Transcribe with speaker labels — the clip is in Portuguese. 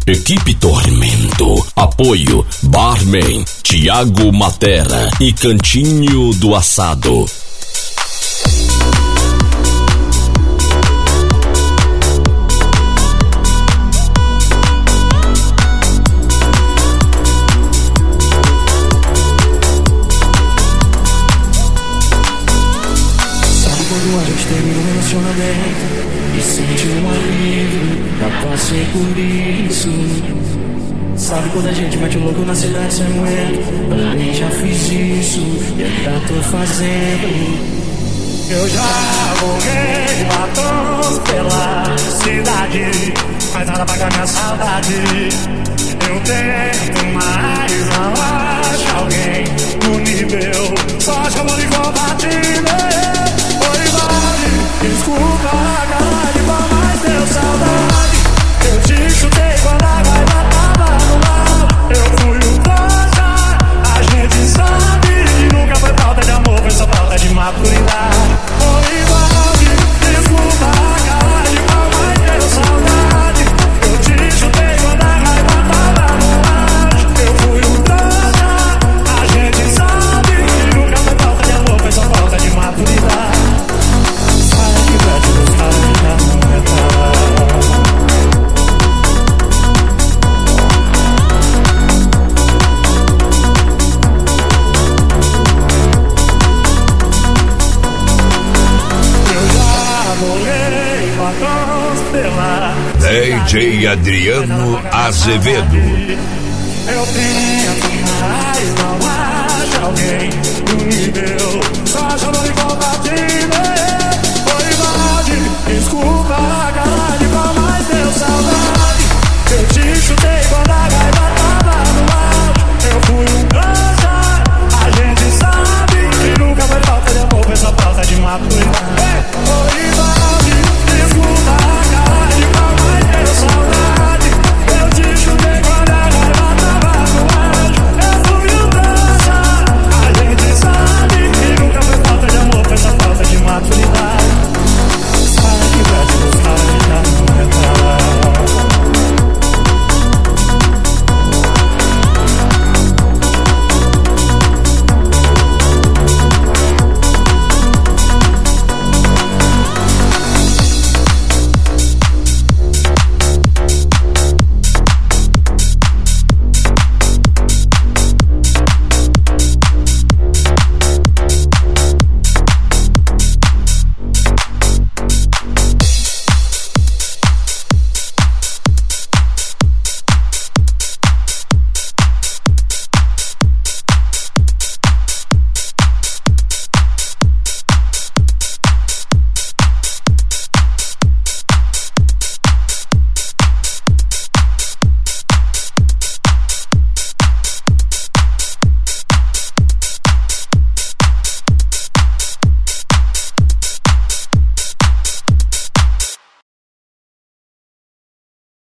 Speaker 1: Equipe Tormento. Apoio Barman Tiago Matera e Cantinho do Assado.
Speaker 2: Quando a gente termina um relacionamento e sente um alívio, já passei por isso. Sabe quando a gente mete o louco na cidade sem moedo? Também já fiz isso e ainda tô fazendo. Eu já morri batom pela cidade, mas nada paga minha saudade. Eu tento, mas não acho alguém no nível, só chamando de compartilhar. Desculpa, caralho, mas deu saudade. Eu te chutei quando a raiva tava no mar. Eu fui o trouxa, a gente sabe que nunca foi falta de amor, foi só falta de maturidade. Oi, Valde, desculpa, caralho, mas deu saudade. Eu te chutei quando a raiva tava no mar. Eu fui o trouxa, a gente sabe que nunca foi falta de amor, foi só falta de maturidade.
Speaker 3: DJ Adriano Azevedo.
Speaker 2: Eu tento, mas não acho alguém no nível, só chamando de